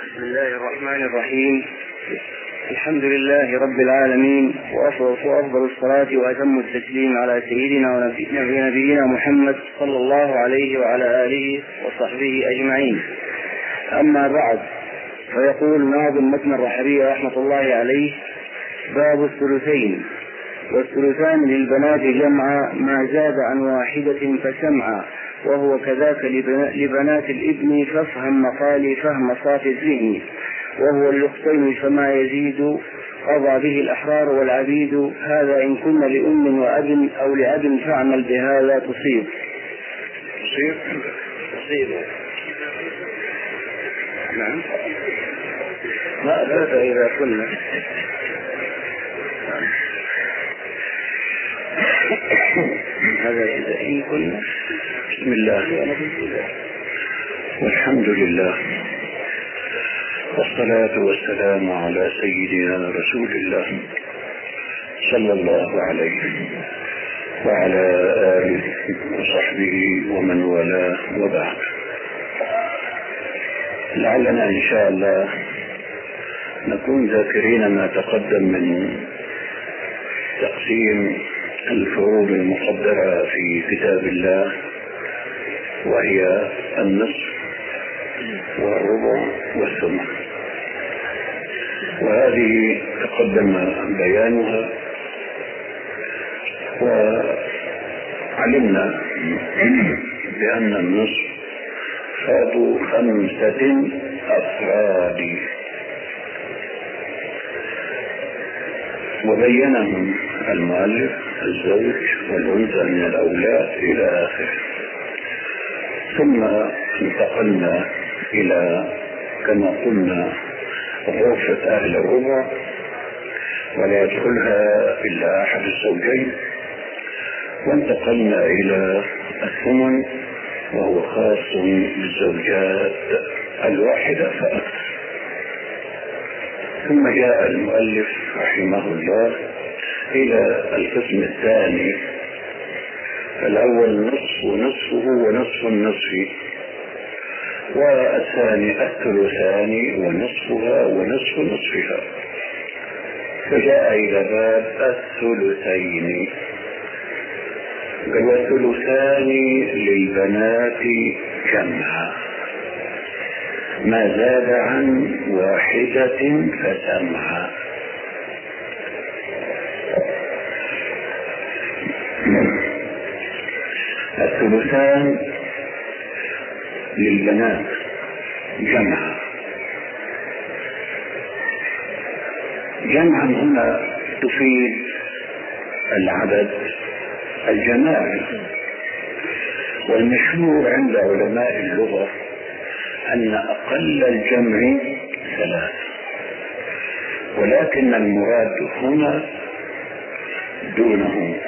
بسم الله الرحمن الرحيم. الحمد لله رب العالمين، وأفضل الصلاة وأتم التسليم على سيدنا ونبينا محمد صلى الله عليه وعلى آله وصحبه أجمعين. أما بعد، فيقول ناظم متن الرحبية رحمة الله عليه: باب الثلثين. والثلثان للبنات جمعا ما زاد عن واحدة فسمعا، وهو كذاك لبنات الابن، فافهم مقالي فهم صافي الذهن. وهو للأختين فما يزيد، قضى به الأحرار والعبيد. هذا إن كن لأم وأب أو لأب فاعمل بهذا تصيب. نعم، ما أثبت إذا كنا. هذا إذا إن كنا. بسم الله والحمد لله، والصلاة والسلام على سيدنا رسول الله صلى الله عليه وعلى آله وصحبه ومن والاه، وبعد. لعلنا إن شاء الله نكون ذاكرين ما تقدم من تقسيم الفروض المقدرة في كتاب الله، وهي النصف والربع والثمن، وهذه تقدم بيانها. وعلمنا بأن النصف فرض 5 أفراد، وبينهم المؤلف الزوج والأنثى من الأولاد إلى آخره. ثم انتقلنا إلى كما قلنا غرفة أهل الربع، ولا يدخلها إلا أحد الزوجين. وانتقلنا إلى الثمن، وهو خاص بالزوجات الواحدة فأكثر. ثم جاء المؤلف رحمه الله إلى القسم الثاني. الأول نصف ونصفه ونصف النصف، والثاني الثلثان ونصفها ونصف نصفها. فجاء إلى باب الثلثين. والثلثان للبنات جمعا ما زاد عن واحدة فسمعا. الثلثان للبنات جمعا. جمعا هنا تفيد العدد الجماعي، والمشهور عند علماء اللغة أن أقل الجمع 3، ولكن المراد هنا دونه،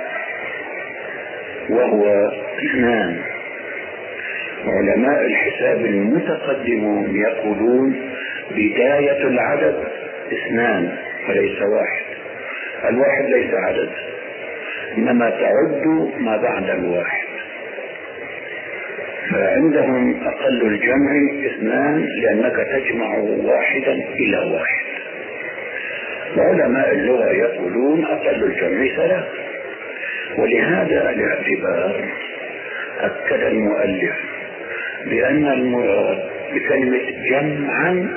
وهو 2. علماء الحساب المتقدمون يقولون بداية العدد 2 وليس 1. الواحد ليس عدد، إنما تعد ما بعد الواحد. فعندهم أقل الجمع 2، لأنك تجمع واحدا إلى واحد. وعلماء اللغة يقولون أقل الجمع 3. ولهذا الاعتبار أكد المؤلف بأن المراد بكلمة جمعا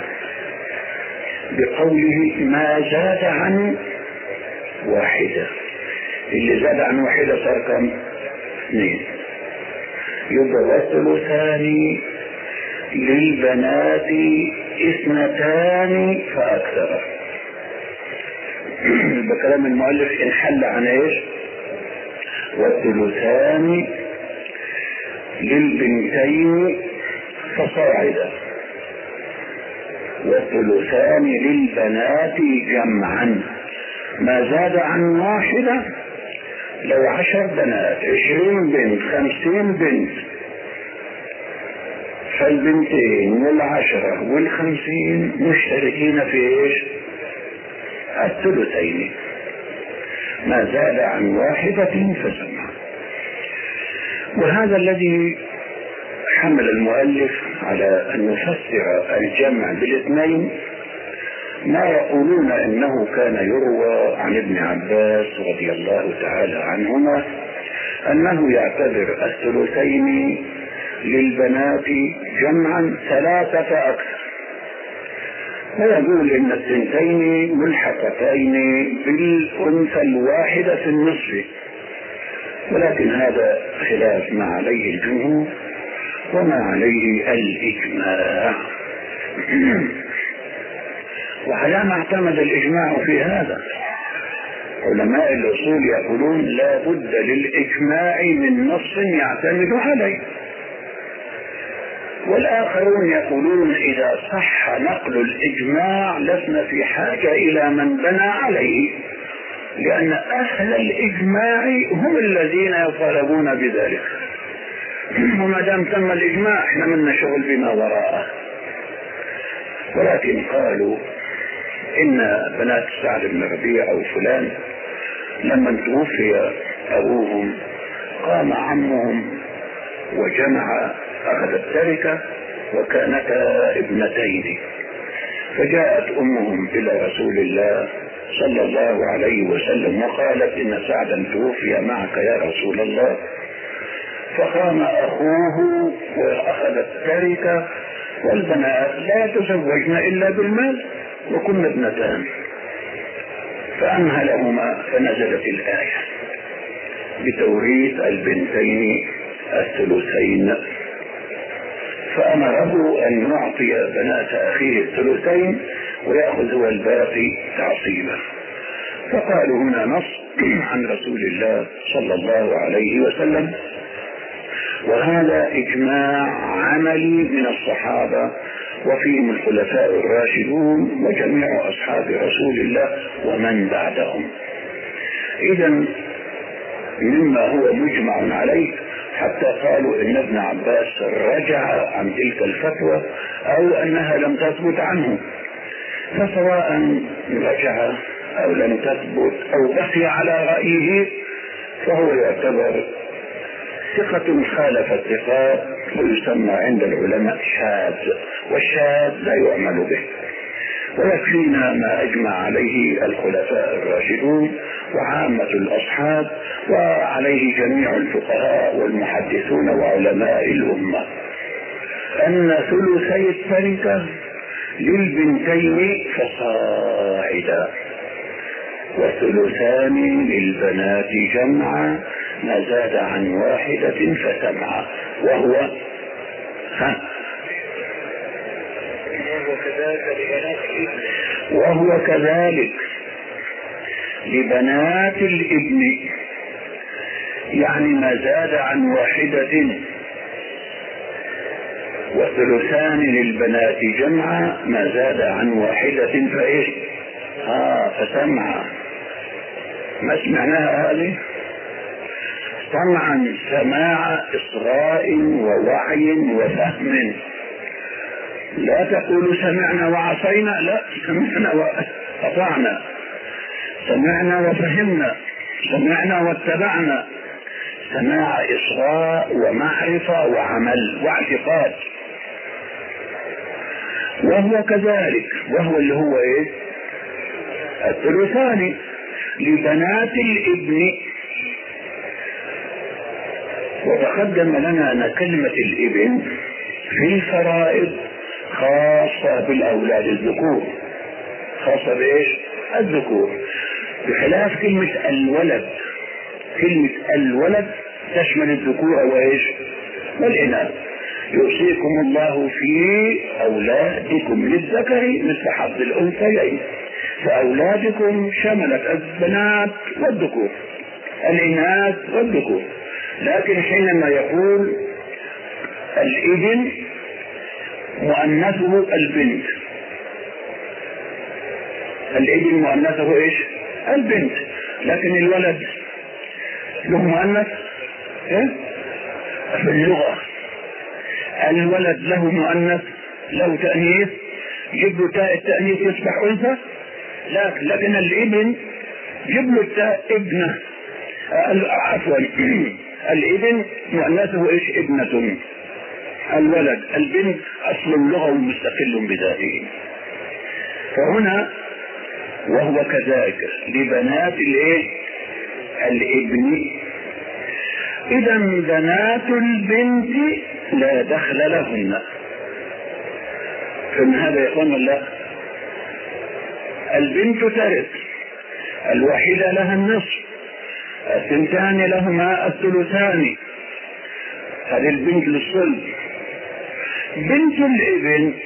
بقوله ما زاد عن واحدة. اللي زاد عن واحدة صار كم؟ 2. يبقى الثلثان للبنات 2 فأكثر. بكلام المؤلف انحل عن ايش؟ والثلثان للبنتين فصاعدا، والثلثان للبنات جمعا ما زاد عن واحدة. لو 10 بنات، 20 بنت، 50 بنت، فالبنتين وال10 وال50 مشتركين في ايش؟ الثلثين. ما زاد عن واحدة فسمع. وهذا الذي حمل المؤلف على أن يفسر الجمع بالاثنين ما يقولون إنه كان يروى عن ابن عباس رضي الله تعالى عنهما أنه يعتبر الثلثين للبنات جمعا 3 فأكثر، ويقول إن الثنتين ملحقتين بالأنثى الواحدة في النصف، ولكن هذا خلاف ما عليه الجمهور وما عليه الإجماع. وعلى ما اعتمد الإجماع في هذا علماء الأصول يقولون لا بد للإجماع من نص يعتمد عليه، والآخرون يقولون إذا صح نقل الإجماع لسنا في حاجة إلى من بنى عليه، لأن أهل الإجماع هم الذين يطالبون بذلك، وما دام تم الإجماع احنا منا شغل بما وراءه. ولكن قالوا إن بنات سعد بن ربيع أو فلان لما توفي أبوهم قام عمهم وجمع أخذ التركة وكانتا ابنتين، فجاءت أمهم إلى رسول الله صلى الله عليه وسلم وقالت إن سعدا توفي معك يا رسول الله، فقام أخوه وأخذ التركة والبنات لا تزوجن إلا بالمال وكن ابنتان، فأمهلهما فنزلت الآية بتوريث البنتين الثلثين، فأمره أن يعطي بنات أخيه الثلثين ويأخذ هو الباقي تعصيبا. فقالوا هنا نص عن رسول الله صلى الله عليه وسلم، وهذا إجماع عملي من الصحابة وفيهم الخلفاء الراشدون وجميع أصحاب رسول الله ومن بعدهم. إذن مما هو مجمع عليه، حتى قالوا إن ابن عباس رجع عن تلك الفتوى أو أنها لم تثبت عنه، فسواء رجع أو لم تثبت أو بقي على رأيه فهو يعتبر ثقة خالف الثقات، ويسمى عند العلماء شاذ، والشاذ لا يعمل به. ويكفينا ما أجمع عليه الخلفاء الراشدون وعامة الأصحاب وعليه جميع الفقهاء والمحدثون وعلماء الأمة، أن ثلثي التركة للبنتين فصاعدا، وثلثان للبنات جمعا ما زاد عن 1 فسمعا، وهو كذلك لبنات الابن، يعني ما زاد عن 1، وثلثان للبنات جمعا ما زاد عن 1 فإيش فسمعا. ما سمعناها هذه؟ طبعا سماع إصغاء ووعي وفهم، لا تقولوا سمعنا وعصينا، لا، سمعنا وأطعنا، سمعنا وفهمنا، سمعنا واتبعنا، سماع إصغاء ومعرفة وعمل واعتقاد. وهو كذلك، وهو اللي هو ايه؟ الثلثان لبنات الابن. وتقدم لنا أن كلمة الابن في الفرائض خاصة بالأولاد الذكور، خاصة بإيش؟ الذكور، بخلاف كلمة الولد. كلمة الولد تشمل الذكور وإيش؟ والإناث. يوصيكم الله في أولادكم للذكر مثل حظ الأنثيين، فأولادكم شملت البنات والذكور، الإناث والذكور. لكن حينما يقول الابن مؤنثه البنت، الابن مؤنثه ايش؟ البنت. لكن الولد له مؤنث في اللغة، الولد له مؤنث، له تأنيث، جيب له تاء التأنيث يصبح أنثى، لكن الابن جيب له تاء ابنه، عفوا الابن مؤنثه ايش؟ ابنة. الولد. البنت أصل لغوي مستقل بذاته. فهنا وهو كذلك لبنات الابن. إذا بنات البنت لا دخل لهن. فمن هذا يقول الله البنت ترث، الوحيدة لها النصف، الثنتان لهما الثلثان. هذه البنت للصلب. بنت الابن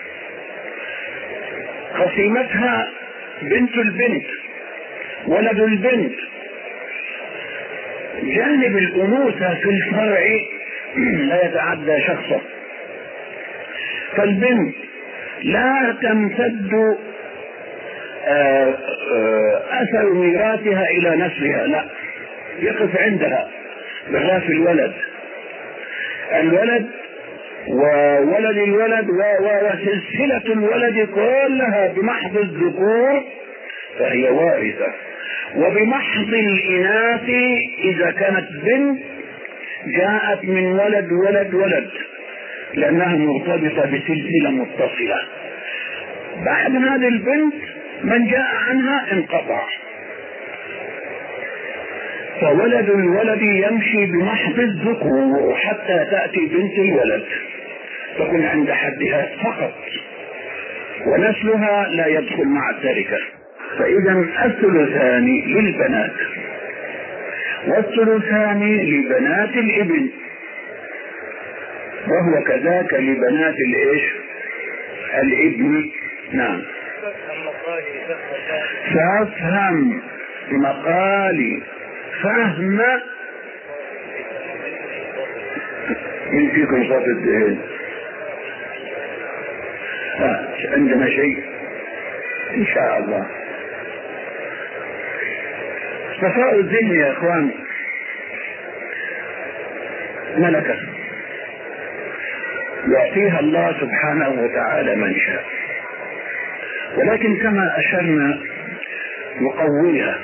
قسيمتها بنت البنت، ولد البنت. جانب الأنوثة في الفرع لا يتعدى شخصا. فالبنت لا تمتد أثر ميراثها إلى نسلها، لا، يقف عندها بخلاف الولد. الولد وولد الولد وسلسلة الولد كلها بمحض الذكور فهي وارثة، وبمحض الإناث إذا كانت بنت جاءت من ولد ولد ولد، لأنها مرتبطة بسلسلة متصلة. بعد هذه البنت من جاء عنها انقطع. فولد الولد يمشي بمحض الذكور حتى تأتي بنت الولد تكون عند حدها فقط، ونسلها لا يدخل مع التركة. فإذا الثلثان للبنات والثلثان لبنات الابن، وهو كذاك لبنات الابن. نعم. فافهم مقالي فهم. من فيكم صوت الدهن؟ عندنا شيء ان شاء الله. صفاء الذهن يا اخوان ملكة يعطيها الله سبحانه وتعالى من شاء، ولكن كما أشرنا يقويها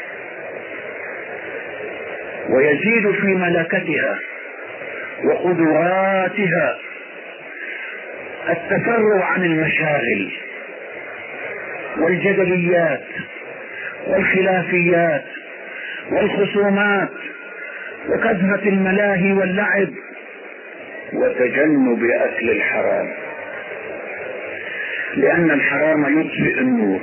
ويزيد في ملكتها وقدراتها التفرع عن المشاغل والجدليات والخلافيات والخصومات وكثرة الملاهي واللعب وتجنب أكل الحرام، لأن الحرام يطفئ النور.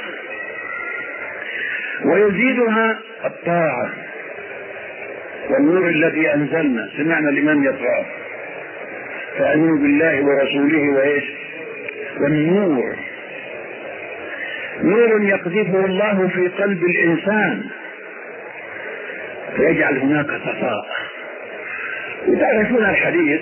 ويزيدها الطاعة والنور الذي أنزلنا. سمعنا الإمام يقرأ فآمنوا بالله ورسوله والنور، نور يقذفه الله في قلب الإنسان فيجعل هناك صفاء. وتعرفون الحديث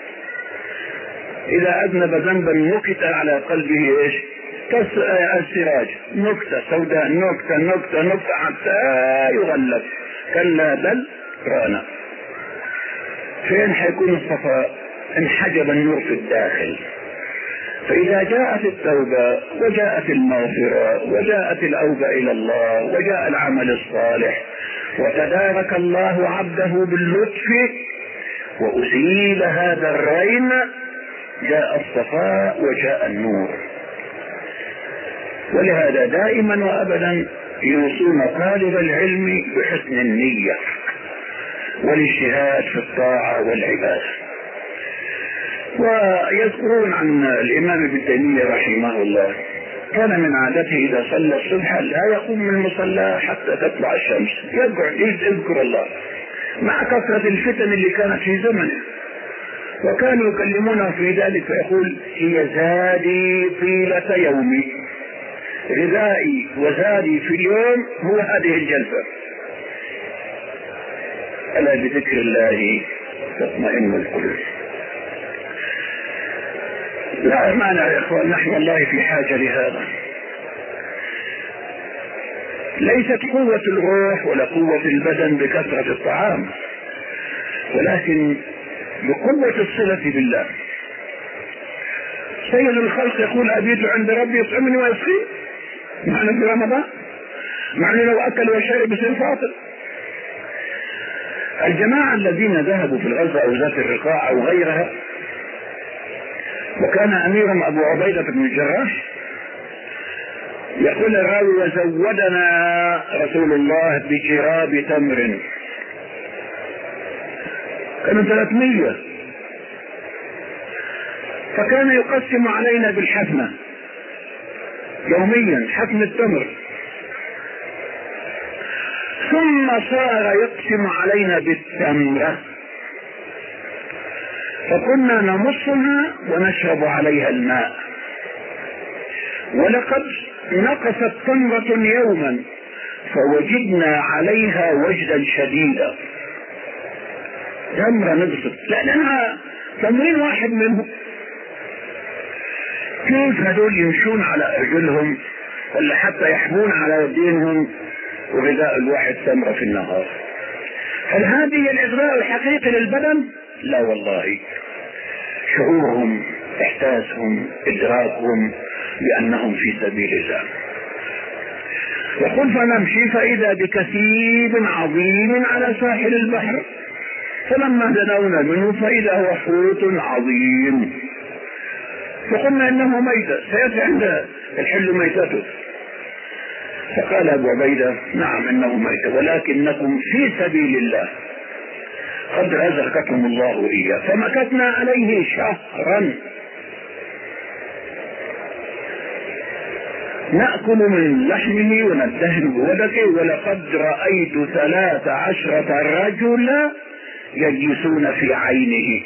إذا أذنب ذنبا نكت على قلبه السراج، نكتة سوداء، نكتة نكتة نكتة حتى يغلب. كلا بل ران. فين حيكون الصفاء؟ انحجب النور في الداخل. فإذا جاءت التوبة وجاءت المغفرة وجاءت الأوبة إلى الله وجاء العمل الصالح وتدارك الله عبده باللطف وأزيل هذا الرين، جاء الصفاء وجاء النور. ولهذا دائما وأبدا يوصون طالب العلم بحسن النية والاجتهاد في الطاعة والعبادة. ويذكرون عن الإمام ابن تيمية رحمه الله كان من عادته إذا صلى الصبح لا يقوم من المصلى حتى تطلع الشمس، يقعد يذكر الله مع كثرة الفتن اللي كانت في زمنه. وكانوا يكلمونه في ذلك فيقول هي زادي طيلة يومي، غذائي وزادي في اليوم هو هذه الجلسة. ألا بذكر الله تطمئن القلوب. لا معنى يا إخوان، نحن والله في حاجة لهذا. ليست قوة الروح ولا قوة البدن بكثرة الطعام، ولكن بقوة الصلة بالله. سيد الخلق يقول أبيت عند ربي يطعمني ويسقيني، معنى في رمضان، معنى لو أكل وشرب يصير فاطر. الجماعة الذين ذهبوا في الغزو أو ذات الرقاع أو غيرها وكان أميرهم أبو عبيدة بن الجراح. يقول الراوي: وزودنا رسول الله بجراب تمر، كانوا 300، فكان يقسم علينا بالحفنة يوميا، حفن التمر، ثم صار يقسم علينا بالتمرة، فكنا نمصها ونشرب عليها الماء. ولقد نقصت تمرة يوما فوجدنا عليها وجدا شديدا. تمرة نقصت لأنها تمرين واحد منهم. كيف هذول يمشون على أرجلهم ولا حتى يحبون على يدينهم وغذاء الواحد تمرة في النهار؟ هل هذه الإغذاء الحقيقي للبدن؟ لا والله. شعورهم، إحساسهم، إدراكهم بأنهم في سبيل الله. يقول: فنمشي فإذا بكثيب عظيم على ساحل البحر، فلما دنونا منه فإذا هو حوت عظيم، فقلنا إنه ميتة، سيأتي عند الحل ميتته. فقال أبو عبيدة: نعم إنه ميتة، ولكنكم في سبيل الله قد رزقكم الله إياه. فمكثنا عليه شهرا نأكل من لحمه وندهن بودكه، ولقد رأيت 13 رجلا يجلسون في عينه.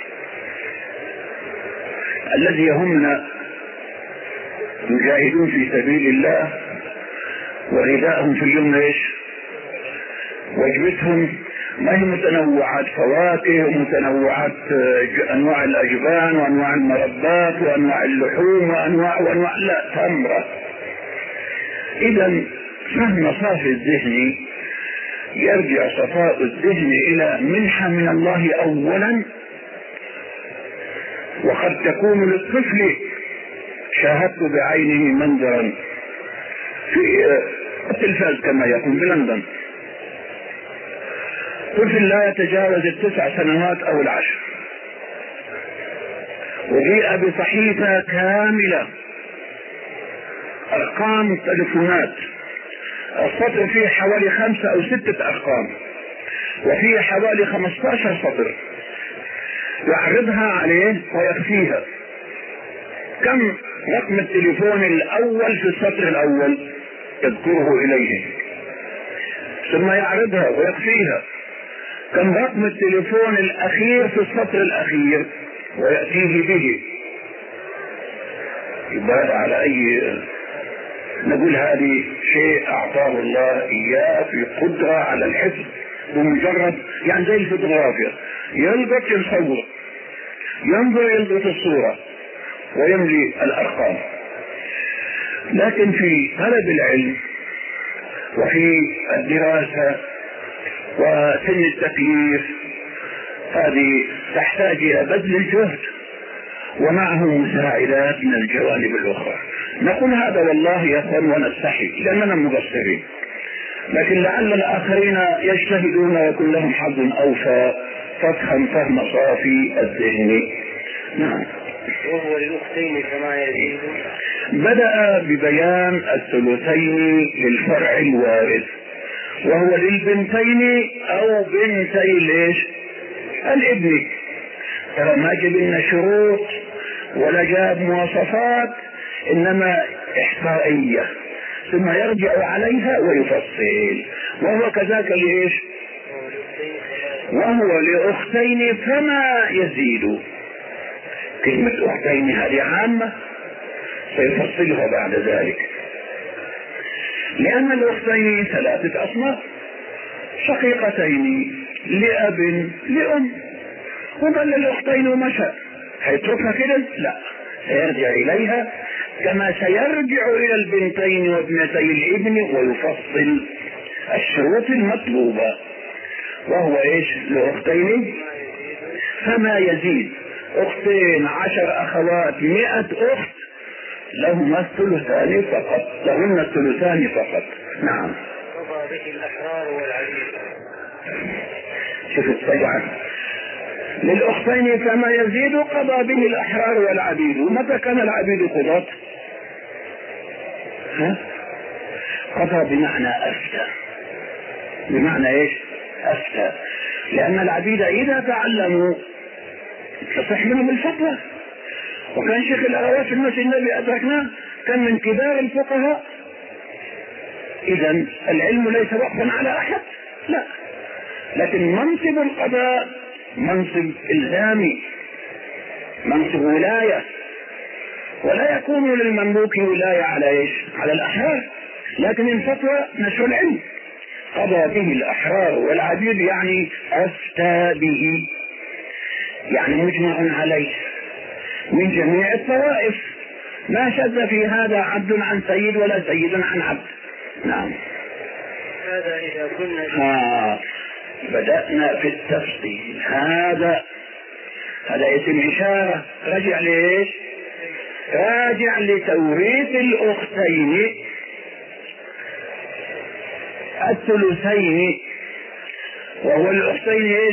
الذي يهمنا يجاهدون في سبيل الله وغذاءهم في اليوم ايش؟ وجبتهم ما هي متنوعات فواكه ومتنوعات انواع الاجبان وانواع المربات وانواع اللحوم وانواع لا، تمره. اذا فهم صافي الذهن يرجع صفاء الذهن الى منحة من الله اولا، وقد تكون للطفل، شاهدت بعينه منظرا في التلفاز كما يكون بلندن، طفل لا يتجاوز 9 سنوات او 10، وجيء بصحيفة كاملة ارقام تلفونات، السطر فيه حوالي 5 أو 6 ارقام، وفيه حوالي 15 سطر، يعرضها عليه ويخفيها. كم رقم التليفون الاول في السطر الاول يذكره اليه، ثم يعرضها ويخفيها. كم رقم التليفون الاخير في السطر الاخير ويأتيه به. يبقى على اي نقول هذه شيء اعطاه الله اياه في قدرة على الحفظ بمجرد، يعني زي الفوتوغرافيا، يلقط يصور، ينظر يلقط الصورة ويملي الارقام. لكن في طلب العلم وفي الدراسة وسن التكليف هذه تحتاج الى بذل الجهد ومعه مساعدات من الجوانب الاخرى. نقول هذا والله يا اخوان ونستحي لاننا مقصرين، لكن لعل الاخرين يجتهدون ويكون لهم حظ اوفى، فافهم فهم صافي الذهن. نعم. وهو للأختين كما يزيد. بدأ ببيان الثلثين للفرع الوارث، وهو للبنتين او بنتي ليش؟ الابن. ترى ما جاب لنا شروط ولا جاب مواصفات، انما احصائية، ثم يرجع عليها ويفصل. وهو كذاك ليش؟ وهو لأختين فما يزيد. كلمة أختين هذه عامة سيفصلها بعد ذلك، لأن الأختين 3 أصناف: شقيقتين لأب لأم. وظل الأختين ومشى، هيتركها كده؟ لا، سيرجع إليها كما سيرجع إلى البنتين وابنتي الابن ويفصل الشروط المطلوبة. وهو إيش؟ لأختين فما يزيد. أختين 10 أخوات 100 أخت لهما الثلثان فقط، لهن الثلثان فقط. نعم. قضى به الأحرار والعبيد. شوف السبعة للأختين فما يزيد قضى به الأحرار والعبيد. ومتى كان العبيد قضاة؟ قضى بمعنى أفتى. بمعنى إيش؟ أفتى. لأن العبيد إذا تعلموا تصح منهم الفتوى. وكان شيخ الأغوات في المسجد النبي أدركناه كان من كبار الفقهاء. إذن العلم ليس وقفا على أحد، لا، لكن منصب القضاء منصب إلزامي، منصب ولاية، ولا يكون للمملوك ولاية على إيش؟ على الأحرار. لكن الفتوى نشر العلم. قضى به الأحرار والعبيد يعني أفتى به، يعني مجمع عليه من جميع الطوائف، ما شذ في هذا عبد عن سيد ولا سيد عن عبد. نعم. هذا إذا كنا بدأنا في التفصيل. هذا اسم إشارة راجع ليش؟ راجع لتوريث الأختين الثلثين، وهو الأختين ايش؟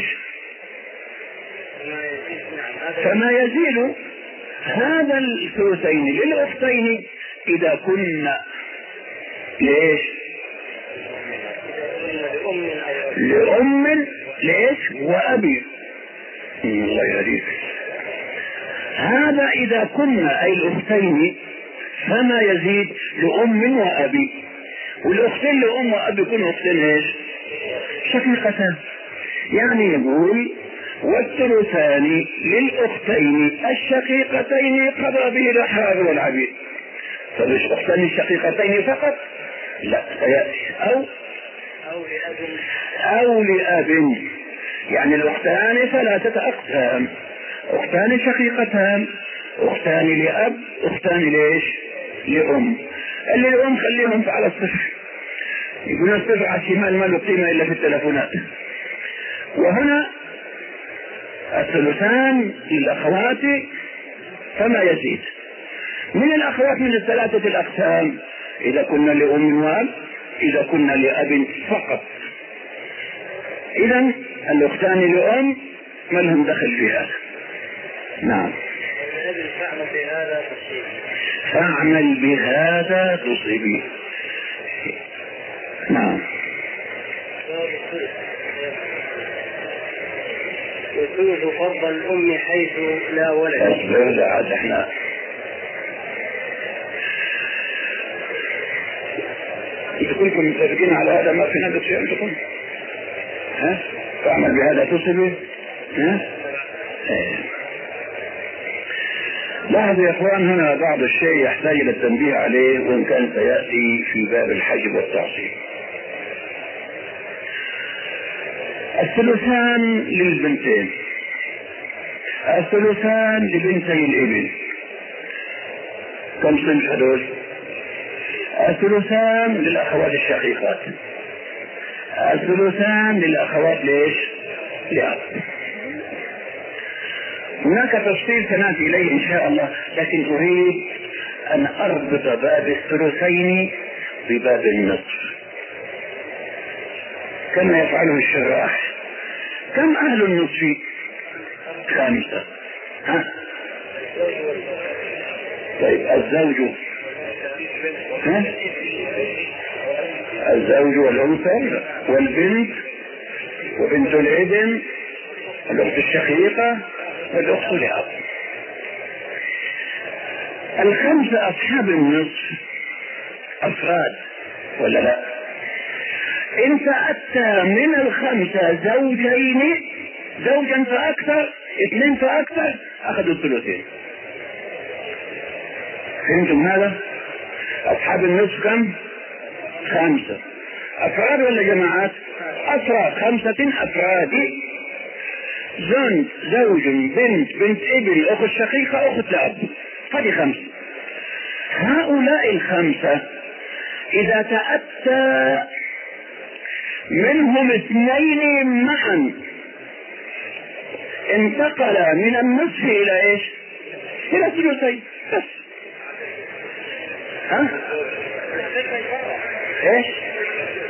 فما يزيد هذا الثلثين للأختين إذا كنا ليش؟ لأم ليش؟ وأبي. الله يهديك. هذا إذا كنا أي الأختين فما يزيد لأم وأبي. والأختين لأم وأبي كل أختين ايش؟ شقيقتان. يعني يقول والثلثان للأختين الشقيقتين قضى به الأحرار والعبيد. فمش أختين الشقيقتين فقط، لا، سيأتي أو لأب. يعني الأختان 3 أقسام: أختان شقيقتان، أختان لأب، أختان ليش؟ لأم. اللي الأم خليهم على الصفر، يقولون الصفر على الشمال ما له قيمة إلا في التلفونات. وهنا الثلثان للأخوات فما يزيد. من الأخوات من 3 الأقسام: إذا كنا لأم وأب، إذا كنا لأب فقط. إذن الأختان لأم ما لهم دخل في هذا. نعم. فاعمل بهذا تصيبي. نعم. يجوز فرض الأم حيث لا ولد. لا عاد احنا كلكم متفقين على هذا، ما في نفس شيء عندكم. فاعمل بهذا تصيبي. لاحظوا يا اخوان هنا بعض الشيء يحتاج الى التنبيه عليه، وان كان سياتي في باب الحجب والتعصيب. الثلثان للبنتين، الثلثان لبنتي الابن. كم صنف هذول؟ الثلثان للاخوات الشقيقات، الثلثان للاخوات ليش؟ لأب. هناك تفصيل سنأتي إليه إن شاء الله، لكن أريد أن أربط باب الثلثين بباب النصف كما يفعله الشراح. كم أهل النصف؟ 5. طيب الزوج الزوج والأنثى والبنت وبنت الابن، الأخت الشقيقة والأخت لأب. 5 أصحاب النصف أفراد ولا لا؟ إن فأتى من 5 زوجين، زوجا فأكثر، 2 فأكثر، أخذوا الثلثين. فهمتم هذا؟ أصحاب النصف كم؟ 5 أفراد ولا جماعات؟ أفراد. 5 أفراد: زوج، بنت ابن، أخت شقيقة، أخت لأب. هذه 5. هؤلاء 5 إذا تأتى منهم 2 معا انتقل من النصف إلى إيش؟ إلى الثلثين بس. إيش؟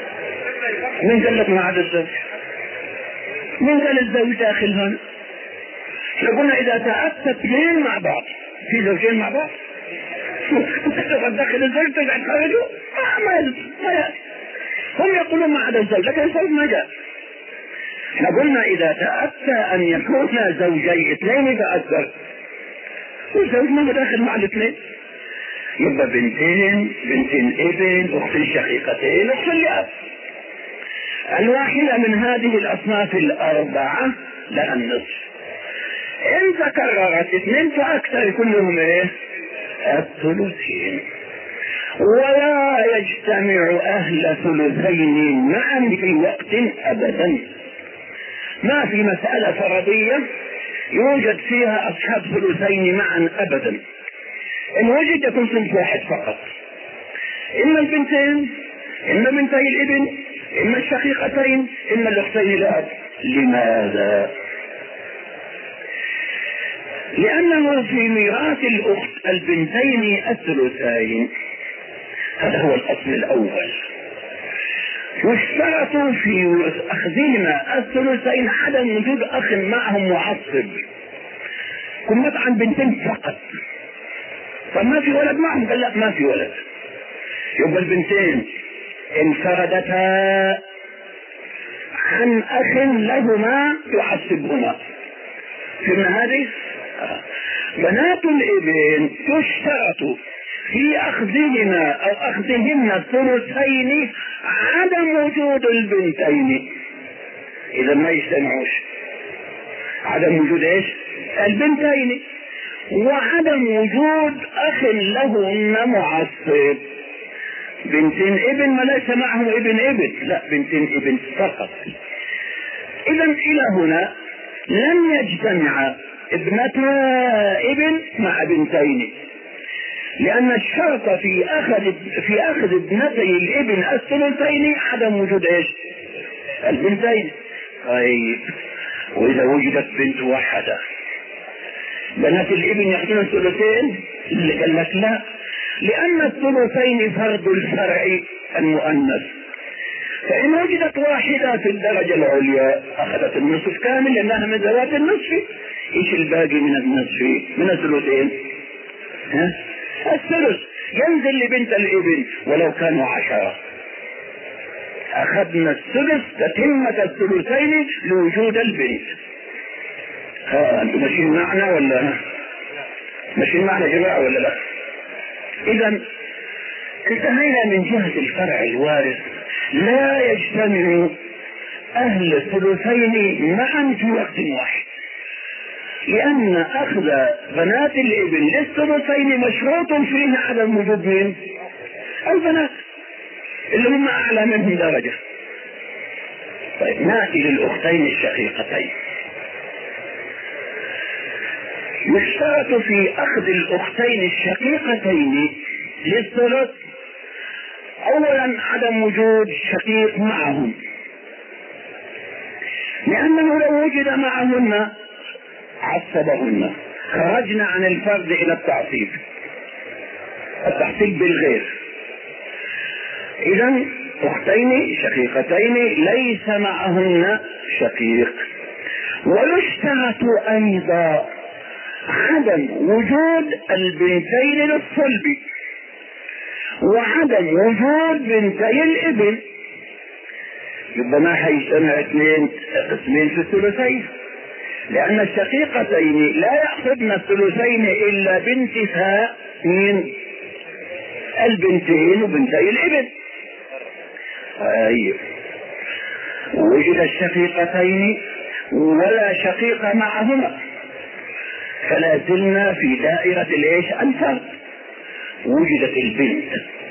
من قال لك ما عاد الزوج؟ من قال الزوج داخل هنا؟ لو قلنا إذا تأتى اثنين مع بعض، في زوجين مع بعض تقعد داخل الزوج تقعد خارجه ما هم يقولون ما عدا الزوج، لكن الزوج ما جاء. احنا قلنا إذا تأتى أن يكون زوجي اثنين فأكثر، والزوج ما داخل مع الاثنين، يبقى بنتين ابن، أخت شقيقتين، أخت لأب. الواحدة من هذه الأصناف الأربعة لها النصف. إن تكررت اثنين فأكثر يكون لهم الثلثين. ولا يجتمع أهل ثلثين معا في وقت أبدا. ما في مسألة فرضية يوجد فيها أصحاب ثلثين معا أبدا. إن وجد يكون ثلث واحد فقط، إما البنتين، إما بنتي الابن، إما الشقيقتين، إما الأختين الأب. لماذا؟ لأنه في ميراث الأخت البنتين الثلثين، هذا هو الأصل الأول. يشترط في أخذهما الثلثين عدم وجود أخ معهم معصب. كن عن بنتين فقط، فما في ولد معهم، قال لا ما في ولد، يبقى البنتين انفردتا عن أخ لهما يعصبهما. فهمنا هذه؟ بنات الابن يشترط في أخذهما أو أخذهن الثلثين عدم وجود البنتين، إذا ما يجتمعوش، عدم وجود إيش؟ البنتين، وعدم وجود أخ لهن معصب. بنتين ابن ما ليس معهم ابن، لا بنتين ابن فقط. إذا إلى هنا لم يجتمع ابنتا ابن مع بنتين، لأن الشرط في أخذ ابنتي الابن الثلثين عدم وجود إيش؟ البنتين. طيب، وإذا وجدت بنت واحدة بنات الابن يأخذون الثلثين؟ اللي قال لك لا، لأن الثلثين فرد الفرع المؤنث، فإن وجدت واحدة في الدرجة العليا أخذت النصف كامل لأنها من ذوات النصف. إيش الباقي من النصف من الثلثين؟ الثلث ينزل لبنت الابن ولو كانوا 10. أخذنا الثلث تتمة الثلثين لوجود البنت. أنتم ماشيين معنا ولا ماشيين معنا جماعة ولا لا؟ إذا انتهينا من جهة الفرع الوارث. لا يجتمع أهل الثلثين معا في وقت واحد، لأن أخذ بنات الابن للثلثين مشروط فيه عدم وجود من البنات اللي هم أعلى منهم درجة. طيب، نأتي للأختين الشقيقتين. يشترط في أخذ الأختين الشقيقتين للثلث أولا عدم وجود شقيق معهم، لأنه لو وجد معهن عصبهن، خرجنا عن الفرد إلى التعصيب بالغير. إذا أختين شقيقتين ليس معهن شقيق. ويشترط أيضا عدم وجود البنتين للصلب، وعدم وجود بنتي الابن. يبقى ما حيجتمع اثنين قسمين في الثلثين، لأن الشقيقتين لا يأخذن الثلثين إلا بانتفاء من البنتين وبنتي الابن. أيوه، وجد الشقيقتين ولا شقيق معهما، فلا زلنا في دائرة الايش؟ الفرد. وجدت البنت،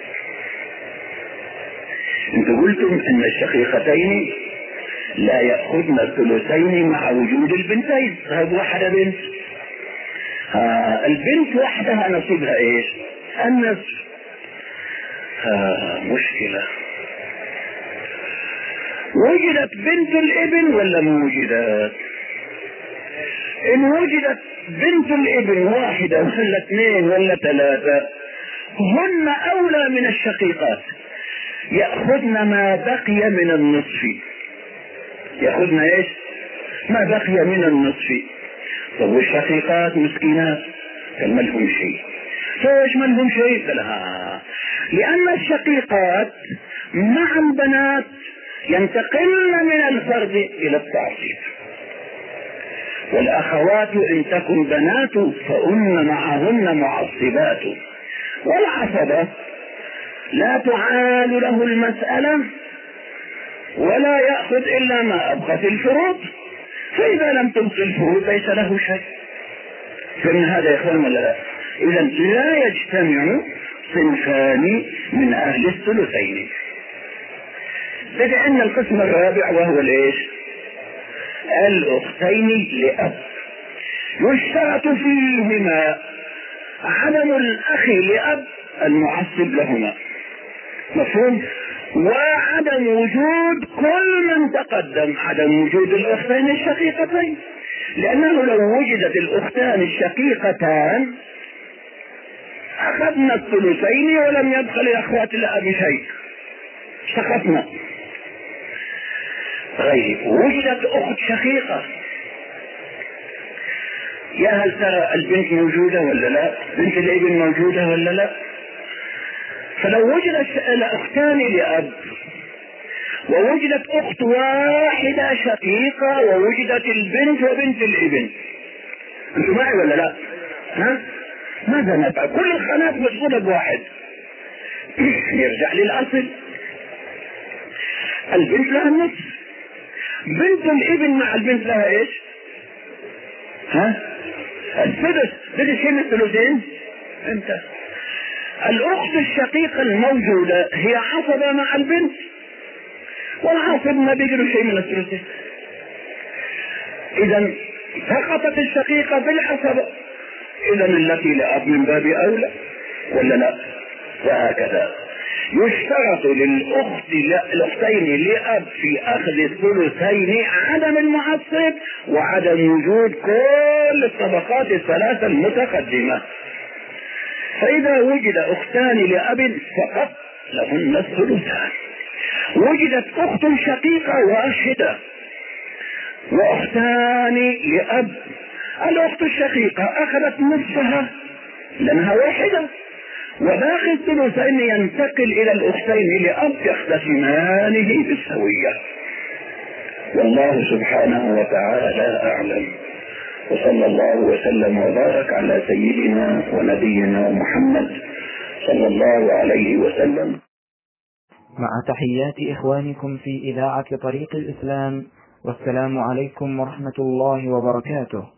انتم قلتم ان الشقيقتين لا يأخذن الثلثين مع وجود البنتين، هذه واحدة بنت. البنت وحدها نصيبها ايش؟ النصف. مشكلة. وجدت بنت الابن ولا ما وجدت؟ ان وجدت بنت الابن واحدة ولا اثنين ولا ثلاثة هن اولى من الشقيقات، يأخذن ما بقي من النصف. يأخذن ايش؟ ما بقي من النصف. طب والشقيقات مسكينات ما لهم شيء. ليش ما لهم شيء؟ لأن الشقيقات مع البنات ينتقلن من الفرد إلى التعصيب، والأخوات إن تكن بنات فأن معهن معصبات، والعصبة لا تعال له المسألة ولا يأخذ إلا ما أبقت الفروض، فإذا لم تبق الفروض ليس له شيء. فمن هذا يا إخوان ولا لا؟ إذا لا يجتمع صنفان من أهل الثلثين. بدأ عندنا القسم الرابع وهو ليش؟ الأختين لأب، يشترط فيهما عدم الأخ لأب المعصب لهما، مفهوم؟ وعدم وجود كل من تقدم، عدم وجود الأختين الشقيقتين، لأنه لو وجدت الأختان الشقيقتان أخذنا الثلثين ولم يبقى لأخوات الأب شيء، سقطنا. طيب وجدت أخت شقيقة، يا هل ترى البنت موجودة ولا لا؟ بنت الابن موجودة ولا لا؟ فلو وجدت الأختان لأب ووجدت أخت واحدة شقيقة ووجدت البنت وبنت الابن، أنتم معي ولا لا؟ ها؟ ماذا نفعل؟ كل الخانات مشغولة بواحد. يرجع للأصل، البنت لها النصف، بنت الابن مع البنت لها ايش؟ ها؟ السدس. بدي شيء من الثلثين. انت الأخت الشقيقة الموجودة هي عصبة مع البنت، والعصب ما بيجروا شيء من الثلثين. إذا سقطت الشقيقة بالعصبة، إذا التي لأب من باب أولى ولا لا؟ وهكذا يشترط للأختين لأب في أخذ الثلثين عدم المعصب وعدم وجود كل الطبقات الثلاثة المتقدمة. فإذا وجد أختان لأب فقط لهن الثلثان، وجدت أخت شقيقة واحدة وأختان لأب، الأخت الشقيقة أخذت نصفها لأنها واحدة، وباقي الثلثين ينتقل إلى الأختين لأب يقتسمانه بالسوية. والله سبحانه وتعالى أعلم، وصلى الله وسلم وبارك على سيدنا ونبينا محمد صلى الله عليه وسلم. مع تحيات إخوانكم في إذاعة طريق الإسلام، والسلام عليكم ورحمة الله وبركاته.